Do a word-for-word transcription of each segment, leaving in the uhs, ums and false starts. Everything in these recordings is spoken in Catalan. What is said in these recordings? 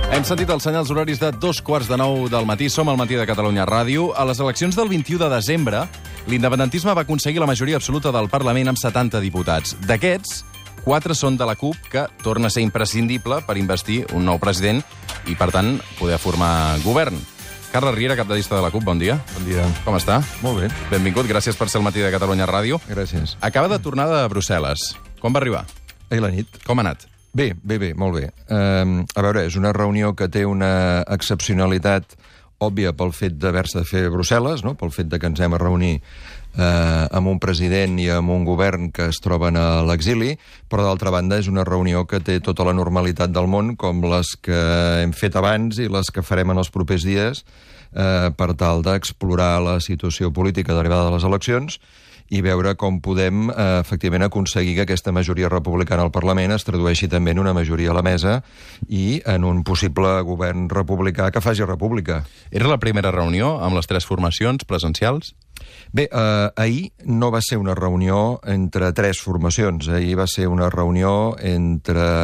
Hem sentit els senyals horaris de dos quarts de nou del matí. Som al Matí de Catalunya Ràdio. A les eleccions del vint-i-u de desembre, l'independentisme va aconseguir la majoria absoluta del Parlament amb setanta diputats. D'aquests, quatre són de la CUP, que torna a ser imprescindible per investir un nou president i, per tant, poder formar govern. Carles Riera, cap de llista de la CUP, bon dia. Bon dia. Com està? Molt bé. Benvingut, gràcies per ser al Matí de Catalunya Ràdio. Gràcies. Acaba de tornar de Brussel·les. Com va arribar? Ahir la nit. Com ha anat? Bé, bé, bé, molt bé. Uh, a veure, és una reunió que té una excepcionalitat òbvia pel fet d'haver-se de fer a Brussel·les, no? Pel fet de que ens hem a reunir eh, amb un president i amb un govern que es troben a l'exili, però d'altra banda és una reunió que té tota la normalitat del món, com les que hem fet abans i les que farem en els propers dies, eh, per tal d'explorar la situació política derivada de les eleccions i veure com podem, eh, efectivament, aconseguir que aquesta majoria republicana al Parlament es tradueixi també en una majoria a la mesa i en un possible govern republicà que faci república. Era la primera reunió amb les tres formacions presencials? Bé, eh, ahir no va ser una reunió entre tres formacions. Ahir va ser una reunió entre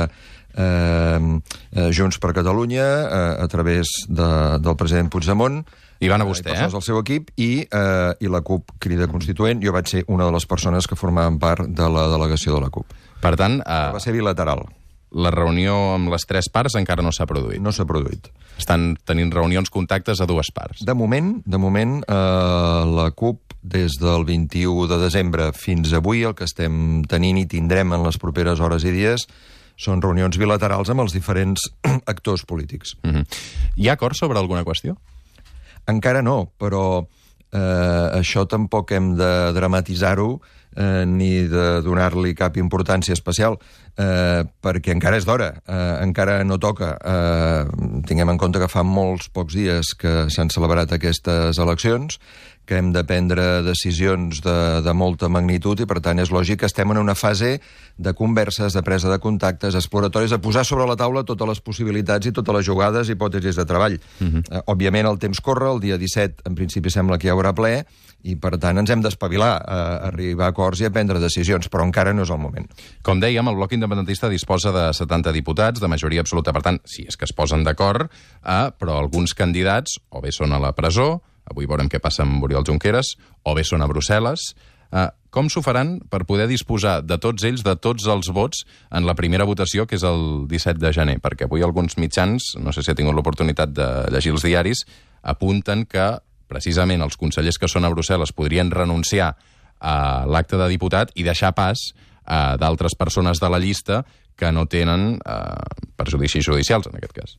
eh, eh, Junts per Catalunya, eh, a través de, del president Puigdemont, I van a vostè, eh? eh? del seu equip, i, eh, i la CUP Crida Constituent. Jo vaig ser una de les persones que formaven part de la delegació de la CUP. Per tant, eh, Va ser bilateral. la reunió amb les tres parts encara no s'ha produït. No s'ha produït. Estan tenint reunions, contactes a dues parts. De moment, de moment, eh, la CUP, des del vint-i-u de desembre fins avui, el que estem tenint i tindrem en les properes hores i dies són reunions bilaterals amb els diferents actors polítics. Mm-hmm. Hi ha acord sobre alguna qüestió? Encara no, però eh, això tampoc hem de dramatitzar-ho eh, ni de donar-li cap importància especial, eh, perquè encara és d'hora, eh, encara no toca. Eh, tinguem en compte que fa molts pocs dies que s'han celebrat aquestes eleccions, que hem de prendre decisions de, de molta magnitud i, per tant, és lògic que estem en una fase de converses, de presa de contactes, exploratoris, de posar sobre la taula totes les possibilitats i totes les jugades i hipòtesis de treball. Uh-huh. eh, òbviament, el temps corre, el dia disset, en principi, sembla que hi haurà ple, i, per tant, ens hem d'espavilar a arribar a acords i a prendre decisions, però encara no és el moment. Com dèiem, el bloc independentista disposa de setanta diputats, de majoria absoluta, per tant, si és que es posen d'acord, eh, però alguns candidats o bé són a la presó, avui veurem què passa amb Oriol Junqueras, o bé són a Brussel·les. Eh, com s'ho faran per poder disposar de tots ells, de tots els vots, en la primera votació, que és el disset de gener? Perquè avui alguns mitjans, no sé si ha tingut l'oportunitat de llegir els diaris, apunten que, precisament, els consellers que són a Brussel·les podrien renunciar a l'acte de diputat i deixar pas a d'altres persones de la llista que no tenen eh, perjudicis judicials, en aquest cas.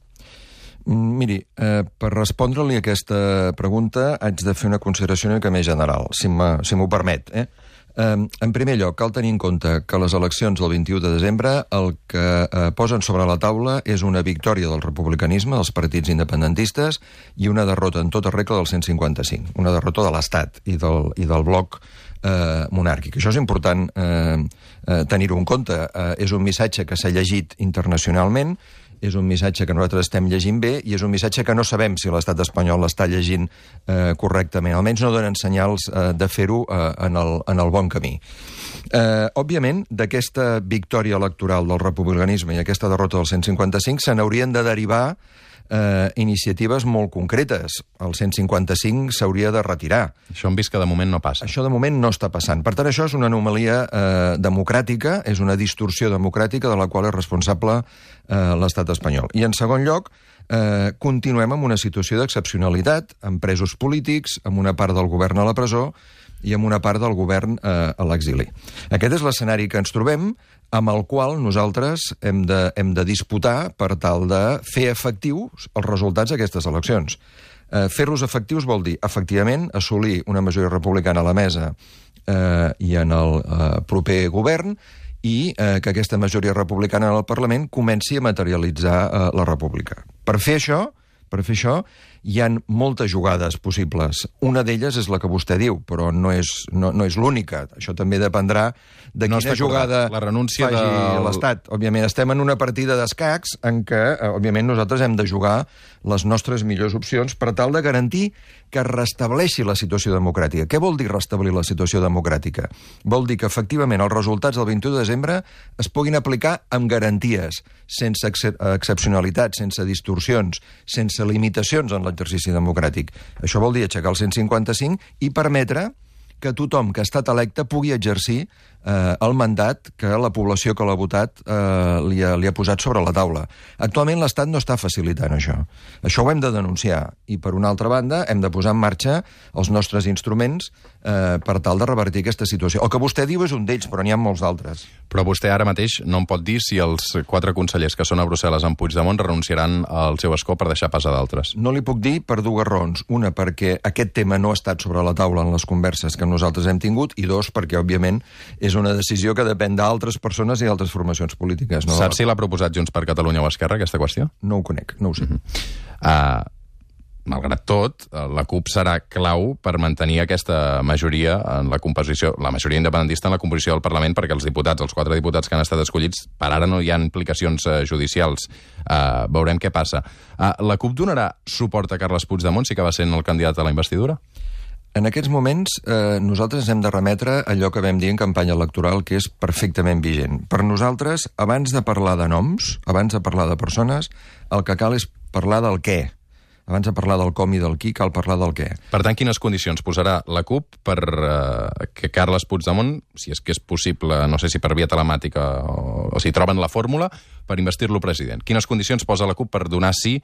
Miri, eh, per respondre-li a aquesta pregunta haig de fer una consideració una mica més general, si m'ho si permet. Eh? Eh, en primer lloc, cal tenir en compte que les eleccions del vint-i-u de desembre el que eh, posen sobre la taula és una victòria del republicanisme, dels partits independentistes, i una derrota en tota regla del cent cinquanta-cinc, una derrota de l'Estat i del, i del bloc eh, monàrquic. Això és important eh, eh, tenir-ho en compte. Eh, és un missatge que s'ha llegit internacionalment, és un missatge que nosaltres estem llegint bé i és un missatge que no sabem si l'estat espanyol l'està llegint eh, correctament. Almenys no donen senyals eh, de fer-ho eh, en, el, en el bon camí. Eh, òbviament, d'aquesta victòria electoral del republicanisme i aquesta derrota del cent cinquanta-cinc se n'haurien de derivar eh, iniciatives molt concretes. El cent cinquanta-cinc s'hauria de retirar. Això hem vist que de moment no passa. Això de moment no està passant. Per tant, això és una anomalia eh, democràtica, és una distorsió democràtica de la qual és responsable eh, l'estat espanyol. I, en segon lloc, eh, continuem amb una situació d'excepcionalitat, amb presos polítics, amb una part del govern a la presó i amb una part del govern eh, a l'exili. Aquest és l'escenari que ens trobem, amb el qual nosaltres hem de, hem de disputar per tal de fer efectius els resultats d'aquestes eleccions. Eh, fer-los efectius vol dir, efectivament, assolir una majoria republicana a la mesa eh, i en el eh, proper govern, i eh, que aquesta majoria republicana al Parlament comenci a materialitzar eh, la república. Per fer això, per fer això, hi ha moltes jugades possibles. Una d'elles és la que vostè diu, però no és, no, no és l'única. Això també dependrà de no quina jugada la renúncia faci del... l'Estat. Òbviament, estem en una partida d'escacs en què, òbviament, nosaltres hem de jugar les nostres millors opcions per tal de garantir que es restableixi la situació democràtica. Què vol dir restablir la situació democràtica? Vol dir que, efectivament, els resultats del vint-i-u de desembre es puguin aplicar amb garanties, sense excep excepcionalitats, sense distorsions, sense limitacions en l'exercici democràtic. Això vol dir aixecar el cent cinquanta cinc i permetre que tothom que ha estat electe pugui exercir eh, el mandat que la població que l'ha votat eh, li, ha, li ha posat sobre la taula. Actualment l'Estat no està facilitant això. Això ho hem de denunciar. I, per una altra banda, hem de posar en marxa els nostres instruments eh, per tal de revertir aquesta situació. El que vostè diu és un d'ells, però n'hi ha molts d'altres. Però vostè ara mateix no em pot dir si els quatre consellers que són a Brussel·les amb Puigdemont renunciaran al seu escó per deixar pas a d'altres. No li puc dir per dues raons. Una, perquè aquest tema no ha estat sobre la taula en les converses que nosaltres hem tingut, i dos, perquè, òbviament, és una decisió que depèn d'altres persones i d'altres formacions polítiques. No? Sap si l'ha proposat Junts per Catalunya o Esquerra, aquesta qüestió? No ho conec, no ho sé. Uh -huh. uh, malgrat tot, la CUP serà clau per mantenir aquesta majoria en la composició, la majoria independentista en la composició del Parlament, perquè els diputats, els quatre diputats que han estat escollits, per ara no hi ha implicacions uh, judicials. Uh, veurem què passa. Uh, la CUP donarà suport a Carles Puigdemont si acaba sent el candidat a la investidura? En aquests moments, eh, nosaltres hem de remetre allò que vam dir en campanya electoral, que és perfectament vigent. Per nosaltres, abans de parlar de noms, abans de parlar de persones, el que cal és parlar del què. Abans de parlar del com i del qui, cal parlar del què. Per tant, quines condicions posarà la CUP per eh, que Carles Puigdemont, si és que és possible, no sé si per via telemàtica o, o si troben la fórmula, per investir-lo president? Quines condicions posa la CUP per donar sí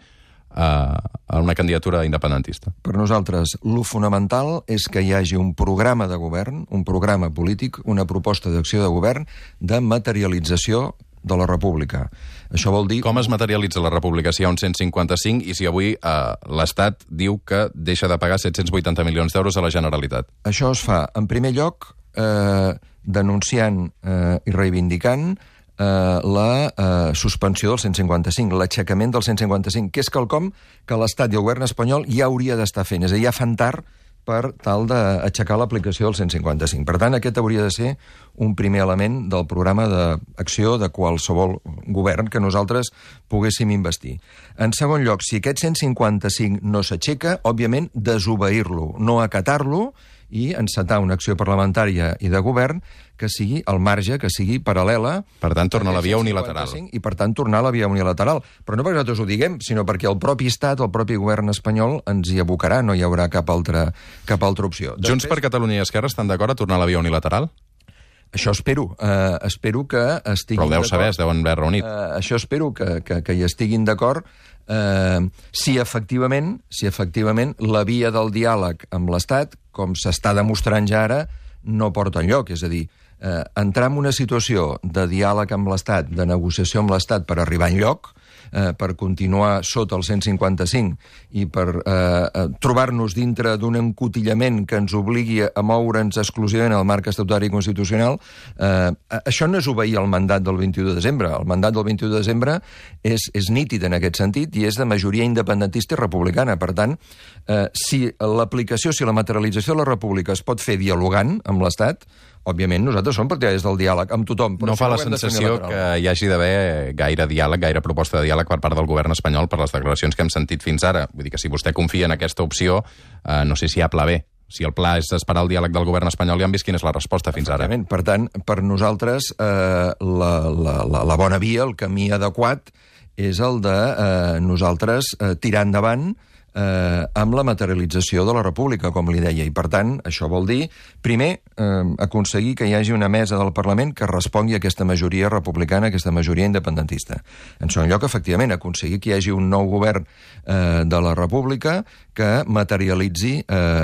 a una candidatura independentista? Per nosaltres, lo fonamental és que hi hagi un programa de govern, un programa polític, una proposta d'acció de govern de materialització de la república. Això vol dir... Com es materialitza la república si hi ha un cent cinquanta-cinc i si avui eh, l'Estat diu que deixa de pagar set-cents vuitanta milions d'euros a la Generalitat? Això es fa, en primer lloc, eh, denunciant eh, i reivindicant Uh, la uh, suspensió del cent cinquanta-cinc, l'aixecament del cent cinquanta-cinc, que és quelcom que l'Estat i el govern espanyol ja hauria d'estar fent. És a dir, ja fan tard per tal d'aixecar l'aplicació del cent cinquanta-cinc. Per tant, aquest hauria de ser un primer element del programa d'acció de qualsevol govern que nosaltres poguéssim investir. En segon lloc, si aquest cent cinquanta-cinc no s'aixeca, òbviament, desobeir-lo, no acatar-lo, i encetar una acció parlamentària i de govern que sigui al marge, que sigui paral·lela... Per tant, tornar a la via unilateral. I, per tant, tornar a la via unilateral. Però no perquè nosaltres ho diguem, sinó perquè el propi Estat, el propi govern espanyol, ens hi abocarà, no hi haurà cap altra, cap altra opció. Després... Junts per Catalunya i Esquerra estan d'acord a tornar a la via unilateral? Això espero. Uh, espero que estiguin d'acord. Però el deu saber, es deuen haver reunit. Uh, això espero que, que, que hi estiguin d'acord. Uh, si efectivament, si efectivament la via del diàleg amb l'Estat, com s'està demostrant ja ara, no porta enlloc. És a dir, eh, entrar en una situació de diàleg amb l'Estat, de negociació amb l'Estat per arribar enlloc, eh, per continuar sota el cent cinquanta-cinc i per eh, trobar-nos dintre d'un encotillament que ens obligui a moure'ns exclusivament al marc estatutari i constitucional, eh, això no és obeir el mandat del vint-i-u de desembre. El mandat del vint-i-u de desembre és, és nítid en aquest sentit i és de majoria independentista i republicana. Per tant, eh, si l'aplicació, si la materialització de la república es pot fer dialogant amb l'Estat, òbviament nosaltres som partidaris del diàleg amb tothom. Però no fa la sensació que hi hagi d'haver gaire diàleg, gaire proposta de diàleg per part del govern espanyol per les declaracions que hem sentit fins ara. Vull dir que si vostè confia en aquesta opció, eh, no sé si hi ha pla B. Si el pla és esperar el diàleg del govern espanyol, ja hem vist quina és la resposta fins ara. Per tant, per nosaltres, eh, la, la, la, la bona via, el camí adequat, és el de eh, nosaltres eh, tirar endavant eh, amb la materialització de la república, com li deia. I, per tant, això vol dir, primer, eh, aconseguir que hi hagi una mesa del Parlament que respongui a aquesta majoria republicana, a aquesta majoria independentista. En segon lloc, efectivament, aconseguir que hi hagi un nou govern eh, de la república que materialitzi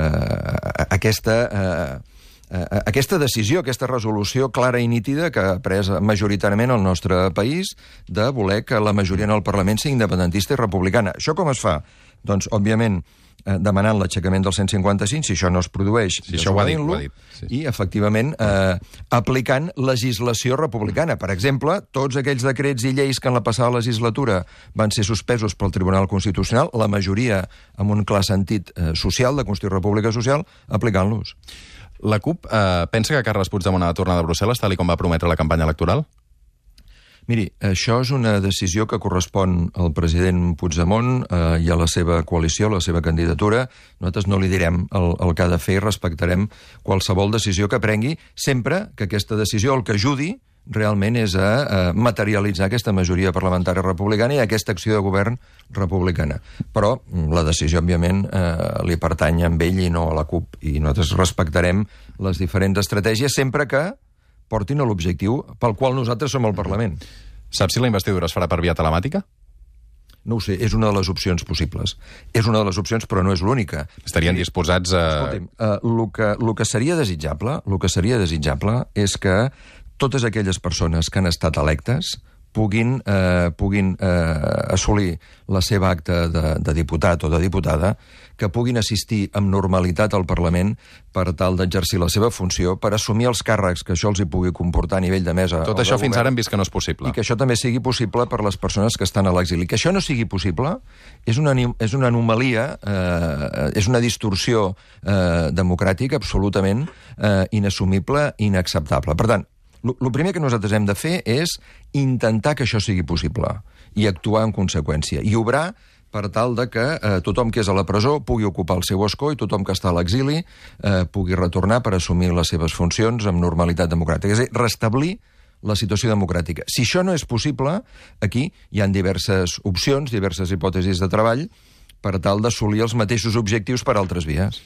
eh, aquesta... Eh, aquesta decisió, aquesta resolució clara i nítida que ha pres majoritàriament el nostre país de voler que la majoria en el Parlament sigui independentista i republicana. Això com es fa? Doncs, òbviament, eh, demanant l'aixecament del cent cinquanta cinc, si això no es produeix, sí, això ho ha dit, ho ha dit. Sí. I, efectivament, eh, aplicant legislació republicana. Per exemple, tots aquells decrets i lleis que en la passada legislatura van ser suspesos pel Tribunal Constitucional, la majoria amb un clar sentit eh, social, de construir república social, aplicant-los. La CUP eh, pensa que Carles Puigdemont ha de tornar de Brussel·les, tal com va prometre la campanya electoral? Miri, això és una decisió que correspon al president Puigdemont eh, i a la seva coalició, a la seva candidatura. Nosaltres no li direm el, el que ha de fer i respectarem qualsevol decisió que prengui, sempre que aquesta decisió el que ajudi realment és a, a materialitzar aquesta majoria parlamentària republicana i aquesta acció de govern republicana. Però la decisió, òbviament, eh, li pertany a ell i no a la CUP. I nosaltres respectarem les diferents estratègies sempre que portin a l'objectiu pel qual nosaltres som al Parlament. Saps si la investidura es farà per via telemàtica? No ho sé, és una de les opcions possibles. És una de les opcions, però no és l'única. Estarien disposats a... Escolti'm, eh, el que, el que seria desitjable, el que seria desitjable és que totes aquelles persones que han estat electes puguin, eh, puguin eh, assolir la seva acta de, de diputat o de diputada, que puguin assistir amb normalitat al Parlament per tal d'exercir la seva funció, per assumir els càrrecs que això els hi pugui comportar a nivell de mesa. Tot això fins ara hem vist que no és possible. I que això també sigui possible per les persones que estan a l'exili. Que això no sigui possible és una, és una anomalia, eh, és una distorsió eh, democràtica absolutament eh, inassumible, inacceptable. Per tant, el primer que nosaltres hem de fer és intentar que això sigui possible i actuar en conseqüència i obrar per tal de que eh, tothom que és a la presó pugui ocupar el seu escó i tothom que està a l'exili eh, pugui retornar per assumir les seves funcions amb normalitat democràtica. És a dir, restablir la situació democràtica. Si això no és possible, aquí hi ha diverses opcions, diverses hipòtesis de treball per tal d'assolir els mateixos objectius per altres vies.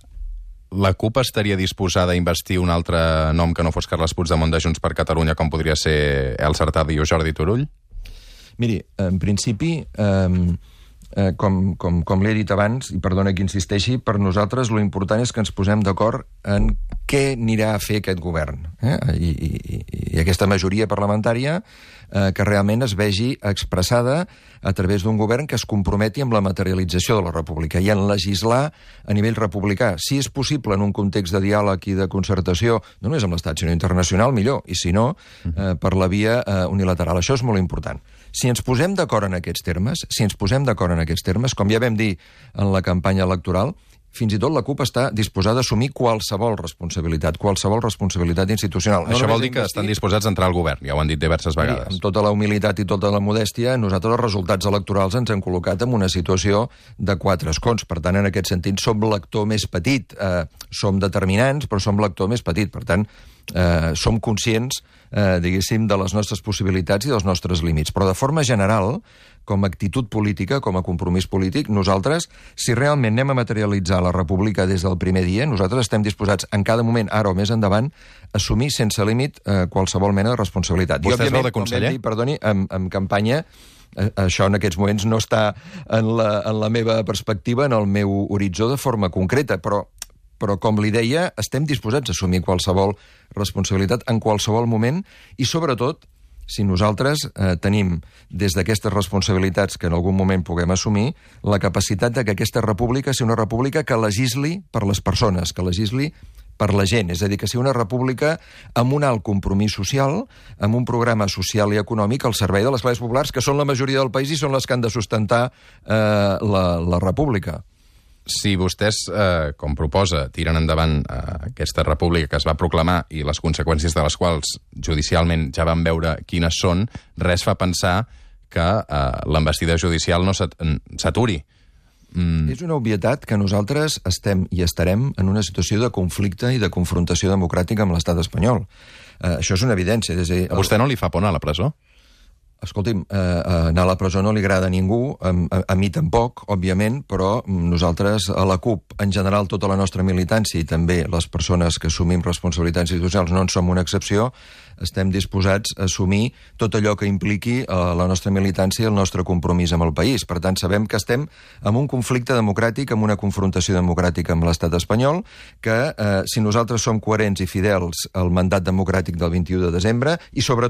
La CUP estaria disposada a investir un altre nom que no fos Carles Puigdemont de Junts per Catalunya, com podria ser Elsa Artadi o Jordi Turull? Miri, en principi, eh, eh, com, com, com l'he dit abans, i perdona que insisteixi, per nosaltres l'important és que ens posem d'acord en què anirà a fer aquest govern. Eh? I, i, I aquesta majoria parlamentària eh, que realment es vegi expressada a través d'un govern que es comprometi amb la materialització de la república i en legislar a nivell republicà. Si és possible en un context de diàleg i de concertació, no només amb l'Estat, sinó internacional, millor, i si no, eh, per la via eh, unilateral. Això és molt important. Si ens posem d'acord en aquests termes, si ens posem d'acord en aquests termes, com ja vam dir en la campanya electoral, fins i tot la CUP està disposada a assumir qualsevol responsabilitat, qualsevol responsabilitat institucional. No Això vol dir que estan disposats a entrar al govern, ja ho han dit diverses vegades. Amb tota la humilitat i tota la modèstia, nosaltres els resultats electorals ens han col·locat en una situació de quatre escons. Per tant, en aquest sentit, som l'actor més petit. Eh, som determinants, però som l'actor més petit. Per tant, eh, som conscients, eh, diguéssim, de les nostres possibilitats i dels nostres límits. Però de forma general, com a actitud política, com a compromís polític, nosaltres, si realment anem a materialitzar la república des del primer dia, nosaltres estem disposats en cada moment, ara o més endavant, a assumir sense límit eh, qualsevol mena de responsabilitat. Vostè és el de conseller? Dir, perdoni, en, en campanya, eh, això en aquests moments no està en la, en la meva perspectiva, en el meu horitzó de forma concreta, però però, com li deia, estem disposats a assumir qualsevol responsabilitat en qualsevol moment i, sobretot, si nosaltres eh, tenim, des d'aquestes responsabilitats que en algun moment puguem assumir, la capacitat de que aquesta república sigui una república que legisli per les persones, que legisli per la gent, és a dir, que sigui una república amb un alt compromís social, amb un programa social i econòmic al servei de les classes populars, que són la majoria del país i són les que han de sustentar eh, la, la república. Si vostès, eh, com proposa, tiren endavant eh, aquesta república que es va proclamar i les conseqüències de les quals judicialment ja vam veure quines són, res fa pensar que eh, l'envestida judicial no s'aturi. Mm. És una obvietat que nosaltres estem i estarem en una situació de conflicte i de confrontació democràtica amb l'estat espanyol. Eh, això és una evidència. És a dir, a vostè no li fa por anar a la presó? Escolti'm, eh, anar a la presó no li agrada a ningú, a, a, a mi tampoc, òbviament, però nosaltres, a la CUP, en general, tota la nostra militància i també les persones que assumim responsabilitats institucionals no en som una excepció, estem disposats a assumir tot allò que impliqui eh, la nostra militància i el nostre compromís amb el país. Per tant, sabem que estem en un conflicte democràtic, en una confrontació democràtica amb l'estat espanyol, que eh, si nosaltres som coherents i fidels al mandat democràtic del vint-i-u de desembre, i sobretot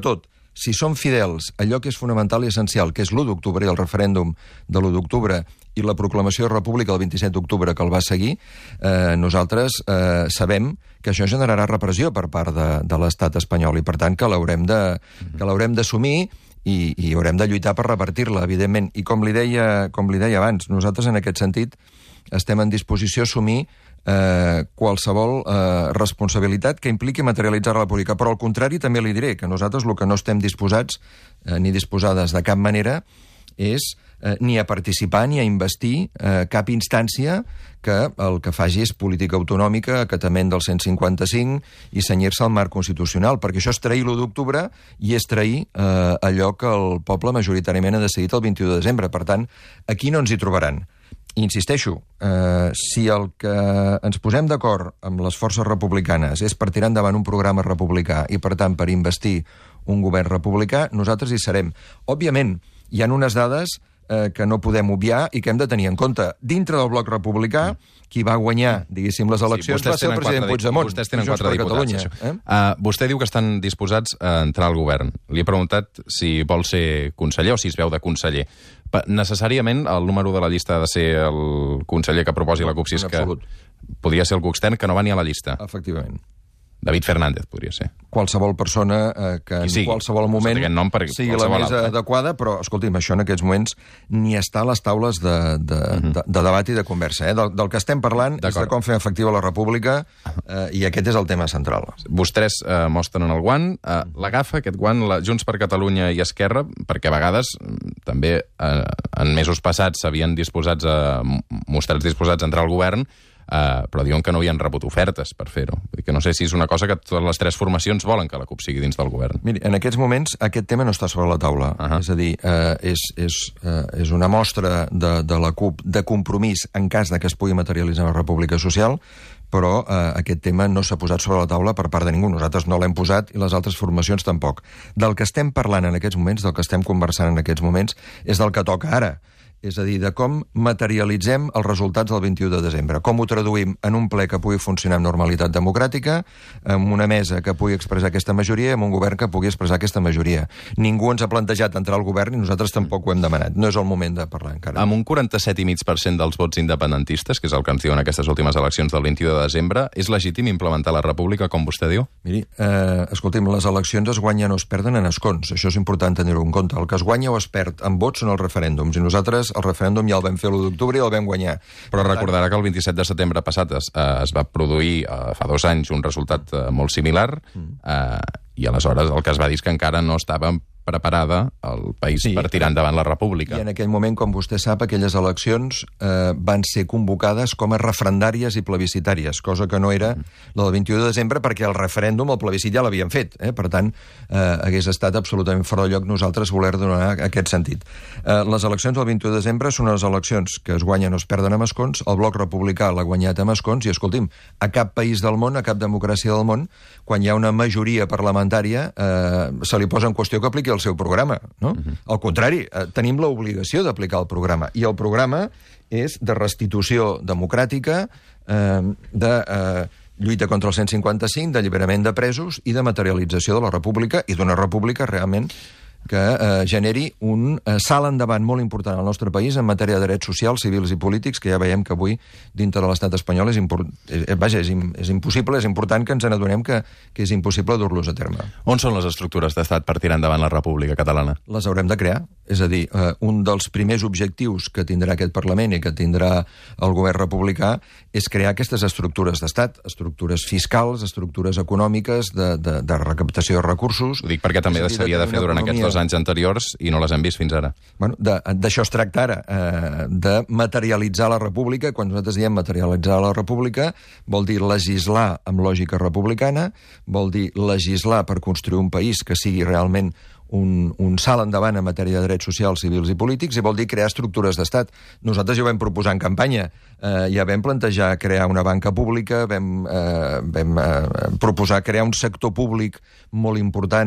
si som fidels a allò que és fonamental i essencial, que és l'u d'octubre i el referèndum de l'u d'octubre i la proclamació de república el vint-i-set d'octubre que el va seguir, eh, nosaltres eh, sabem que això generarà repressió per part de, de l'estat espanyol i, per tant, que l'haurem de, que l'haurem d'assumir i, i haurem de lluitar per revertir-la, evidentment. I com li deia, com li deia abans, nosaltres en aquest sentit estem en disposició a assumir eh, qualsevol eh, responsabilitat que impliqui materialitzar la república. Però al contrari també li diré que nosaltres el que no estem disposats eh, ni disposades de cap manera és eh, ni a participar ni a investir eh, cap instància que el que faci és política autonòmica, acatament del cent cinquanta cinc i cenyir-se al marc constitucional, perquè això és trair l'u d'octubre i és trair eh, allò que el poble majoritàriament ha decidit el vint-i-u de desembre. Per tant, aquí no ens hi trobaran. I insisteixo, eh, si el que ens posem d'acord amb les forces republicanes és per tirar endavant un programa republicà i, per tant, per investir un govern republicà, nosaltres hi serem. Òbviament, hi ha unes dades eh, que no podem obviar i que hem de tenir en compte. Dintre del bloc republicà, qui va guanyar, diguéssim, les eleccions sí, va ser el president Puigdemont. Vostès tenen quatre diputats. Eh? Uh, vostè diu que estan disposats a entrar al govern. Li he preguntat si vol ser conseller o si es veu de conseller. Pa, necessàriament el número de la llista ha de ser el conseller que proposi la CUP, si és que podria ser algú extern que no va ni a la llista. Efectivament. David Fernández podria ser. Qualsevol persona eh, que en sigui, qualsevol moment nom per sigui la més altre. adequada, però, escolti'm, això en aquests moments ni està a les taules de, de, uh-huh. de, de debat i de conversa. Eh? Del, del que estem parlant és de com fer efectiva la república eh, i aquest és el tema central. Vostès eh, mostren el guant, eh, l'agafa aquest guant la Junts per Catalunya i Esquerra, perquè a vegades també eh, en mesos passats s'havien disposats a, mostrats disposats a entrar al govern, Uh, però diuen que no havien rebut ofertes per fer-ho. Que no sé si és una cosa que totes les tres formacions volen que la CUP sigui dins del govern. Miri, en aquests moments aquest tema no està sobre la taula. Uh -huh. És a dir, uh, és, és, uh, és una mostra de, de la CUP de compromís en cas de que es pugui materialitzar una república social, però eh, aquest tema no s'ha posat sobre la taula per part de ningú. Nosaltres no l'hem posat i les altres formacions tampoc. Del que estem parlant en aquests moments, del que estem conversant en aquests moments, és del que toca ara. És a dir, de com materialitzem els resultats del vint-i-u de desembre, com ho traduïm en un ple que pugui funcionar amb normalitat democràtica, amb una mesa que pugui expressar aquesta majoria i amb un govern que pugui expressar aquesta majoria. Ningú ens ha plantejat entrar al govern i nosaltres tampoc ho hem demanat. No és el moment de parlar encara. Amb un quaranta-set coma cinc per cent dels vots independentistes, que és el que ens diuen aquestes últimes eleccions del vint-i-u de desembre, és legítim implementar la república, com vostè diu? Miri, eh, escolti'm, les eleccions es guanyen o es perden en escons. Això és important tenir-ho en compte. El que es guanya o es perd en vots són els referèndums i nosaltres el referèndum ja el vam fer l'u d'octubre i el vam guanyar. Però recordarà que el vint-i-set de setembre passat es, eh, es va produir eh, fa dos anys un resultat eh, molt similar eh, i aleshores el que es va dir és que encara no estàvem preparada el país sí, per tirar endavant la república. I en aquell moment, com vostè sap, aquelles eleccions eh, van ser convocades com a referendàries i plebiscitàries, cosa que no era la del vint-i-u de desembre, perquè el referèndum, el plebiscit ja l'havien fet. Eh? Per tant, eh, hagués estat absolutament fora de lloc nosaltres voler donar aquest sentit. Eh, les eleccions del vint-i-u de desembre són les eleccions que es guanyen o es perden amb escons, el bloc republicà l'ha guanyat amb escons, i escolti'm, a cap país del món, a cap democràcia del món, quan hi ha una majoria parlamentària, eh, se li posa en qüestió que apliqui el seu programa, no? Uh-huh. Al contrari, eh, tenim l'obligació d'aplicar el programa, i el programa és de restitució democràtica, eh, de eh, lluita contra el cent cinquanta cinc, d'alliberament de presos i de materialització de la república, i d'una república realment que eh, generi un eh, salt endavant molt important al nostre país en matèria de drets socials, civils i polítics, que ja veiem que avui dintre de l'estat espanyol és, impor... és, vaja, és, im... és impossible, és important que ens n'adonem que, que és impossible dur-los a terme. On són les estructures d'estat per tirar endavant la república catalana? Les haurem de crear. És a dir, eh, un dels primers objectius que tindrà aquest Parlament i que tindrà el govern republicà és crear aquestes estructures d'estat, estructures fiscals, estructures econòmiques, de, de, de recaptació de recursos. Ho dic perquè també s'havia de, de fer durant aquests dos anys anteriors i no les hem vist fins ara. Bueno, d'això es tracta ara, eh, de materialitzar la república. Quan nosaltres diem materialitzar la república, vol dir legislar amb lògica republicana, vol dir legislar per construir un país que sigui realment un, un salt endavant en matèria de drets socials, civils i polítics, i vol dir crear estructures d'estat. Nosaltres ja ho vam proposar en campanya, eh, ja vam plantejar crear una banca pública, vam, eh, vam eh, proposar crear un sector públic molt important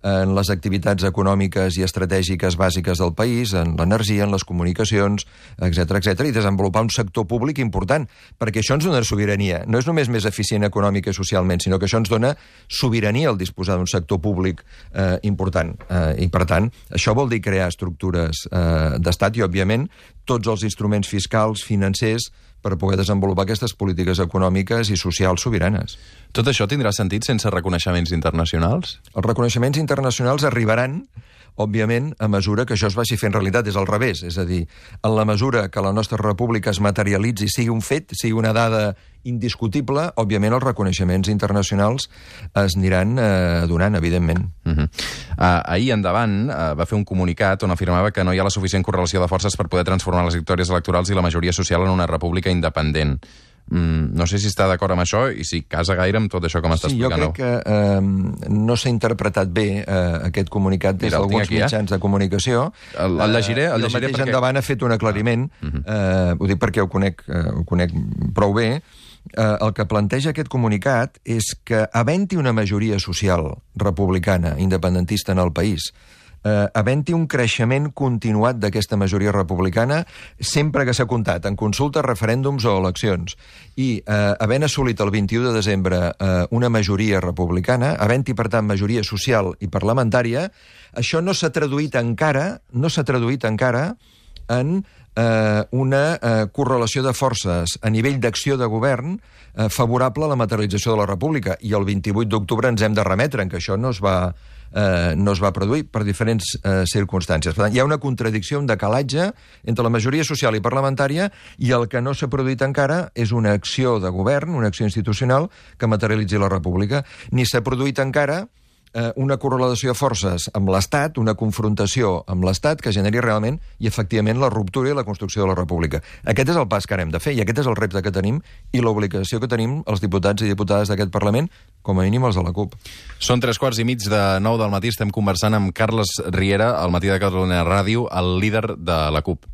en les activitats econòmiques i estratègiques bàsiques del país, en l'energia, en les comunicacions, etcètera, etcètera, i desenvolupar un sector públic important, perquè això ens dona sobirania. No és només més eficient econòmica i socialment, sinó que això ens dona sobirania al disposar d'un sector públic eh, important. Eh, I, per tant, això vol dir crear estructures eh, d'estat i, òbviament, tots els instruments fiscals, financers, per poder desenvolupar aquestes polítiques econòmiques i socials sobiranes. Tot això tindrà sentit sense reconeixements internacionals? Els reconeixements internacionals arribaran, òbviament, a mesura que això es vagi fent realitat. És al revés, és a dir, en la mesura que la nostra república es materialitzi, sigui un fet, sigui una dada indiscutible, òbviament els reconeixements internacionals es aniran eh, donant, evidentment. Uh -huh. uh, ahir endavant uh, va fer un comunicat on afirmava que no hi ha la suficient correlació de forces per poder transformar les victòries electorals i la majoria social en una república independent. Mm, no sé si està d'acord amb això i si casa gaire amb tot això que m'està sí, explicant. Jo crec que eh, no s'ha interpretat bé eh, aquest comunicat des d'alguns mitjans eh? de comunicació. El, el llegiré, el eh, llegiré el mateix perquè... endavant ha fet un aclariment, uh -huh. eh, ho dic perquè ho conec, eh, ho conec prou bé. Eh, el que planteja aquest comunicat és que, havent-hi una majoria social republicana, independentista en el país, eh, havent-hi un creixement continuat d'aquesta majoria republicana, sempre que s'ha comptat en consultes, referèndums o eleccions, i eh, havent assolit el vint-i-u de desembre eh, una majoria republicana, havent-hi, per tant, majoria social i parlamentària, això no s'ha traduït encara, no s'ha traduït encara en eh, una eh, correlació de forces a nivell d'acció de govern eh, favorable a la materialització de la república. I el vint-i-vuit d'octubre ens hem de remetre en que això no es va, eh, no es va produir per diferents eh, circumstàncies. Per tant, hi ha una contradicció, un decalatge entre la majoria social i parlamentària, i el que no s'ha produït encara és una acció de govern, una acció institucional que materialitzi la república. Ni s'ha produït encara una correlació de forces amb l'Estat, una confrontació amb l'Estat que generi realment i efectivament la ruptura i la construcció de la república. Aquest és el pas que hem de fer i aquest és el repte que tenim i l'obligació que tenim els diputats i diputades d'aquest Parlament, com a mínim els de la CUP. Són tres quarts i mig de nou del matí. Estem conversant amb Carles Riera, al Matí de Catalunya Ràdio, el líder de la CUP.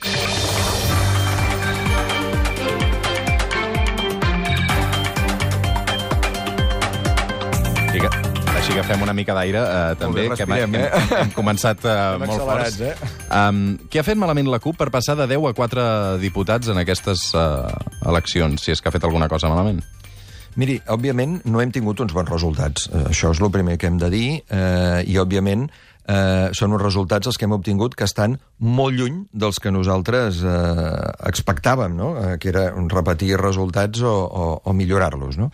Així que fem una mica d'aire, eh, també, bé, que hem, respirem, eh? hem, hem començat eh, molt forts. Eh? Um, què ha fet malament la CUP per passar de deu a quatre diputats en aquestes uh, eleccions, si és que ha fet alguna cosa malament? Miri, òbviament no hem tingut uns bons resultats. Uh, això és el primer que hem de dir, uh, i òbviament uh, són uns resultats els que hem obtingut que estan molt lluny dels que nosaltres uh, expectàvem, no? Uh, que era repetir resultats o, o, o millorar-los, no?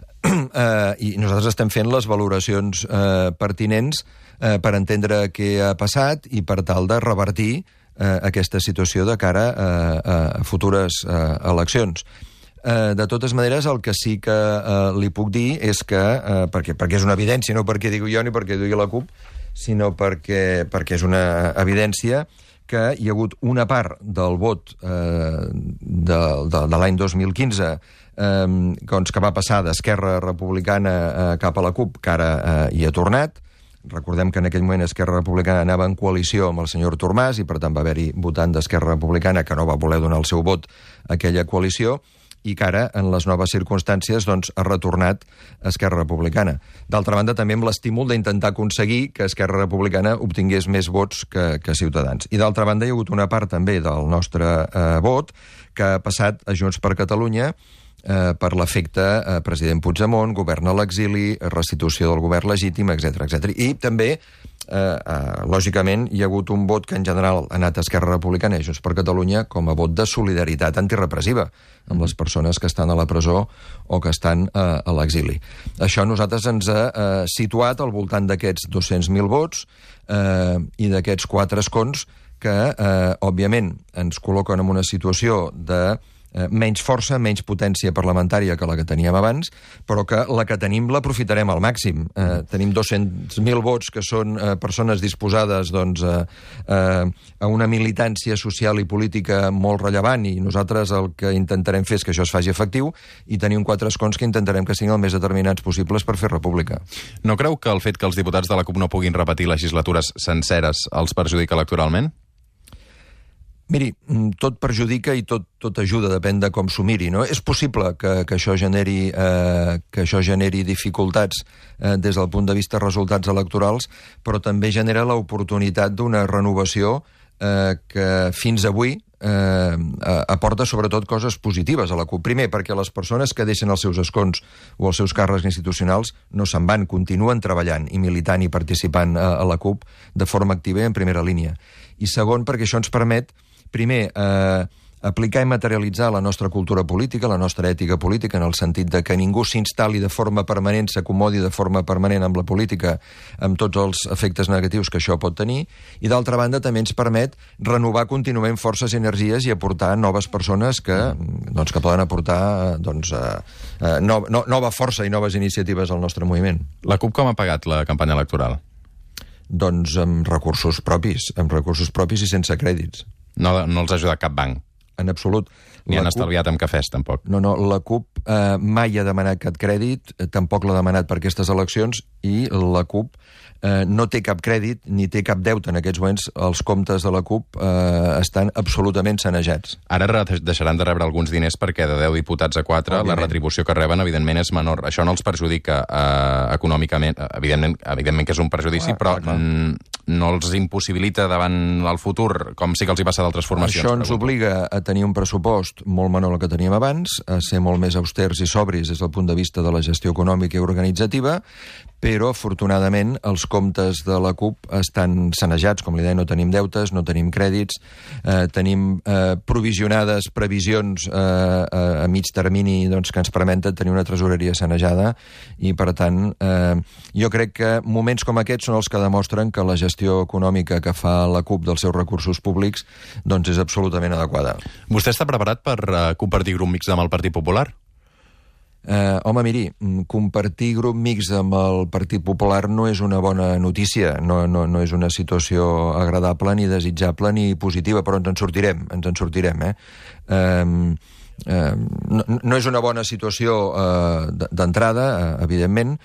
Uh, i nosaltres estem fent les valoracions uh, pertinents uh, per entendre què ha passat i per tal de revertir uh, aquesta situació de cara uh, a futures uh, eleccions. Uh, de totes maneres, el que sí que uh, li puc dir és que, uh, perquè, perquè és una evidència, no perquè digui jo ni perquè digui la CUP, sinó perquè, perquè és una evidència que hi ha hagut una part del vot eh, de, de, de l'any dos mil quinze eh, doncs que va passar d'Esquerra Republicana eh, cap a la CUP, que ara eh, hi ha tornat. Recordem que en aquell moment Esquerra Republicana anava en coalició amb el senyor Artur Mas i, per tant, va haver-hi votant d'Esquerra Republicana que no va voler donar el seu vot a aquella coalició, i que ara, en les noves circumstàncies, doncs, ha retornat a Esquerra Republicana. D'altra banda, també amb l'estímul d'intentar aconseguir que Esquerra Republicana obtingués més vots que, que Ciutadans. I d'altra banda, hi ha hagut una part també del nostre eh, vot que ha passat a Junts per Catalunya eh, per l'efecte eh, president Puigdemont, govern a l'exili, restitució del govern legítim, etcètera, etcètera. I també, eh, eh, lògicament, hi ha hagut un vot que en general ha anat a Esquerra Republicana i Junts per Catalunya com a vot de solidaritat antirepressiva amb les persones que estan a la presó o que estan eh, a l'exili. Això a nosaltres ens ha eh, situat al voltant d'aquests dos-cents mil vots eh, i d'aquests quatre escons que, eh, òbviament, ens col·loquen en una situació de eh, menys força, menys potència parlamentària que la que teníem abans, però que la que tenim l'aprofitarem al màxim. Eh, tenim dos-cents mil vots que són eh, persones disposades doncs, a, a, a una militància social i política molt rellevant, i nosaltres el que intentarem fer és que això es faci efectiu, i tenim quatre escons que intentarem que siguin el més determinats possibles per fer república. No creu que el fet que els diputats de la CUP no puguin repetir legislatures senceres els perjudica electoralment? Miri, tot perjudica i tot, tot ajuda, depèn de com s'ho miri, no? És possible que, que, això generi, eh, que això generi dificultats eh, des del punt de vista resultats electorals, però també genera l'oportunitat d'una renovació eh, que fins avui eh, aporta sobretot coses positives a la CUP. Primer, perquè les persones que deixen els seus escons o els seus càrrecs institucionals no se'n van, continuen treballant i militant i participant a, a la CUP de forma activa i en primera línia. I segon, perquè això ens permet, primer, eh, aplicar i materialitzar la nostra cultura política, la nostra ètica política, en el sentit de que ningú s'instal·li de forma permanent, s'acomodi de forma permanent amb la política, amb tots els efectes negatius que això pot tenir, i d'altra banda també ens permet renovar contínuament forces i energies i aportar noves persones que, doncs, que poden aportar doncs, eh, no, no, nova força i noves iniciatives al nostre moviment. La CUP com ha pagat la campanya electoral? Doncs amb recursos propis, amb recursos propis i sense crèdits. No, no els ha ajudat cap banc? En absolut. Ni han estalviat amb cafès, tampoc? No, no, la CUP eh, mai ha demanat cap crèdit, eh, tampoc l'ha demanat per aquestes eleccions, i la CUP eh, no té cap crèdit ni té cap deute. En aquests moments els comptes de la CUP eh, estan absolutament sanejats. Ara deixaran de rebre alguns diners perquè de deu diputats a quatre la retribució que reben, evidentment, és menor. Això no els perjudica eh, econòmicament, evidentment, evidentment que és un perjudici, ah, però clar, clar. no els impossibilita davant el futur, com sí que els hi passa d'altres formacions. Això ens obliga a tenir un pressupost molt menor del que teníem abans, a ser molt més austers i sobris des del punt de vista de la gestió econòmica i organitzativa, però, afortunadament, els comptes de la CUP estan sanejats, com li deia, no tenim deutes, no tenim crèdits, eh, tenim eh, provisionades previsions eh, a, a mig termini doncs, que ens permeten tenir una tresoreria sanejada, i, per tant, eh, jo crec que moments com aquests són els que demostren que la gestió econòmica que fa la CUP dels seus recursos públics doncs és absolutament adequada. Vostè està preparat per uh, compartir grup mixt amb el Partit Popular? Eh, home, miri, compartir grup mixt amb el Partit Popular no és una bona notícia, no, no, no és una situació agradable, ni desitjable, ni positiva, però ens en sortirem, ens en sortirem, eh? eh eh, no, no és una bona situació eh, d'entrada, eh, evidentment,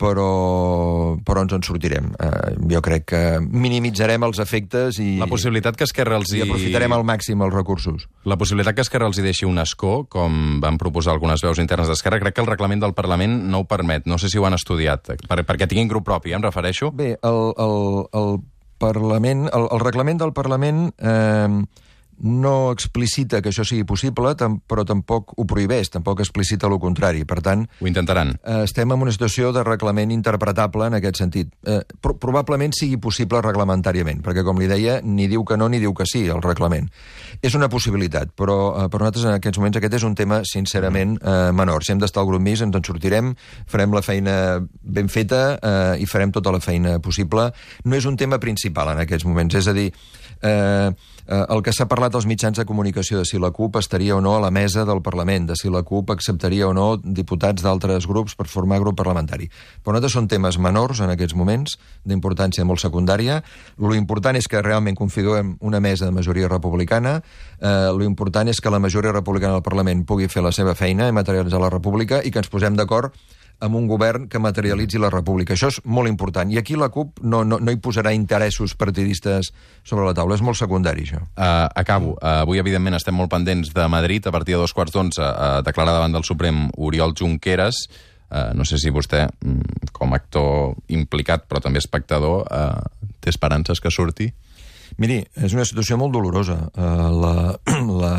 però, però ens en sortirem. Eh, jo crec que minimitzarem els efectes i... La possibilitat que Esquerra els hi... I aprofitarem al màxim els recursos. La possibilitat que Esquerra els hi deixi un escó, com van proposar algunes veus internes d'Esquerra, crec que el reglament del Parlament no ho permet. No sé si ho han estudiat, per, perquè tinguin grup propi, em refereixo. Bé, el, el, el Parlament, el, el reglament del Parlament... Eh, no explicita que això sigui possible, tam però tampoc ho prohibeix, tampoc explicita el contrari. Per tant... Ho intentaran. Eh, estem en una situació de reglament interpretable en aquest sentit. Eh, pro probablement sigui possible reglamentàriament, perquè, com li deia, ni diu que no ni diu que sí, el reglament. És una possibilitat, però eh, per nosaltres en aquests moments aquest és un tema, sincerament, eh, menor. Si hem d'estar al grup mixt, ens en sortirem, farem la feina ben feta eh, i farem tota la feina possible. No és un tema principal en aquests moments, és a dir... Eh, eh, el que s'ha parlat als mitjans de comunicació de si la CUP estaria o no a la mesa del Parlament, de si la CUP acceptaria o no diputats d'altres grups per formar grup parlamentari. Per nosaltres són temes menors en aquests moments, d'importància molt secundària. Lo important és que realment configurem una mesa de majoria republicana. Eh, lo important és que la majoria republicana del Parlament pugui fer la seva feina i materialitzar la república i que ens posem d'acord amb un govern que materialitzi la república. Això és molt important. I aquí la CUP no, no, no hi posarà interessos partidistes sobre la taula. És molt secundari, això. Uh, acabo. Uh, avui, evidentment, estem molt pendents de Madrid. A partir de dos quarts d'onze, uh, declarar davant del Suprem Oriol Junqueras. Uh, no sé si vostè, com a actor implicat, però també espectador, uh, té esperances que surti? Miri, és una situació molt dolorosa. Uh, la... la...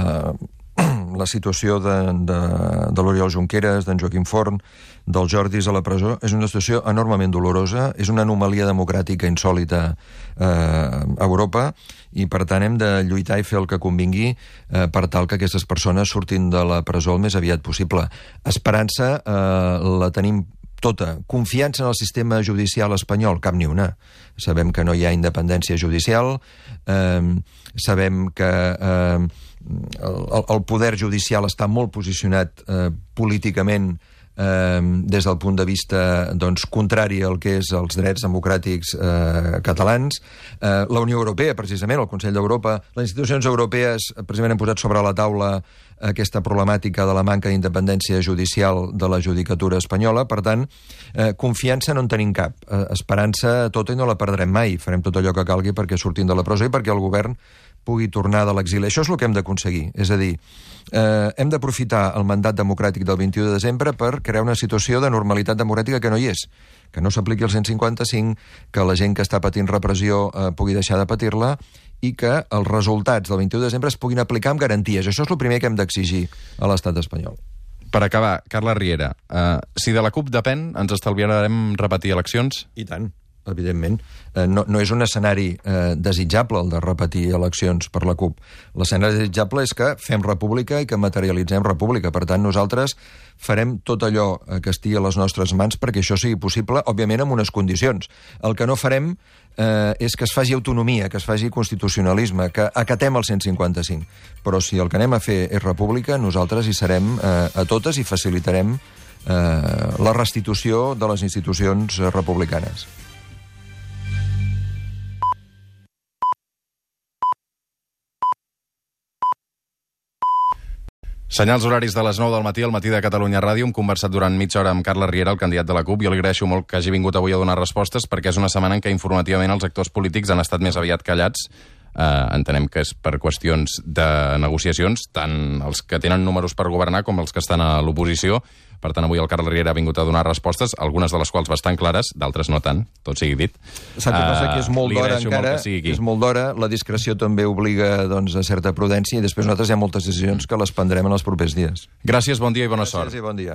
la situació de, de, de l'Oriol Junqueras, d'en Joaquim Forn, del Jordis a la presó, és una situació enormement dolorosa, és una anomalia democràtica insòlita eh, a Europa, i per tant hem de lluitar i fer el que convingui eh, per tal que aquestes persones surtin de la presó el més aviat possible. Esperança eh, la tenim tota. Confiança en el sistema judicial espanyol, cap ni una. Sabem que no hi ha independència judicial, eh, sabem que eh, el, el poder judicial està molt posicionat eh, políticament eh, des del punt de vista doncs, contrari al que és els drets democràtics eh, catalans. Eh, la Unió Europea, precisament, el Consell d'Europa, les institucions europees precisament han posat sobre la taula aquesta problemàtica de la manca d'independència judicial de la judicatura espanyola. Per tant, eh, confiança no en tenim cap. Eh, esperança tota i no la perdrem mai. Farem tot allò que calgui perquè surtin de la presó i perquè el govern pugui tornar de l'exili. Això és el que hem d'aconseguir. És a dir, eh, hem d'aprofitar el mandat democràtic del vint-i-u de desembre per crear una situació de normalitat democràtica que no hi és, que no s'apliqui el cent cinquanta-cinc, que la gent que està patint repressió eh, pugui deixar de patir-la i que els resultats del vint-i-u de desembre es puguin aplicar amb garanties. Això és el primer que hem d'exigir a l'estat espanyol. Per acabar, Carles Riera, eh, si de la CUP depèn, ens estalviarem repetir eleccions? I tant, evidentment. Eh, no, no és un escenari eh, desitjable el de repetir eleccions per la CUP. L'escenari desitjable és que fem república i que materialitzem república. Per tant, nosaltres farem tot allò que estigui a les nostres mans perquè això sigui possible, òbviament amb unes condicions. El que no farem eh, és que es faci autonomia, que es faci constitucionalisme, que acatem el cent cinquanta-cinc. Però si el que anem a fer és república, nosaltres hi serem eh, a totes i facilitarem eh, la restitució de les institucions republicanes. Senyals horaris de les nou del matí, al matí de Catalunya Ràdio. Hem conversat durant mitja hora amb Carles Riera, el candidat de la CUP. Jo li agraeixo molt que hagi vingut avui a donar respostes, perquè és una setmana en què informativament els actors polítics han estat més aviat callats. Eh, entenem que és per qüestions de negociacions, tant els que tenen números per governar com els que estan a l'oposició. Per tant, avui el Carles Riera ha vingut a donar respostes, algunes de les quals bastant clares, d'altres no tant, tot sigui dit. Sap què passa? Que és molt d'hora encara, és molt d'hora, la discreció també obliga doncs, a certa prudència i després nosaltres hi ha moltes decisions que les prendrem en els propers dies. Gràcies, bon dia i bona Gràcies sort. I bon dia.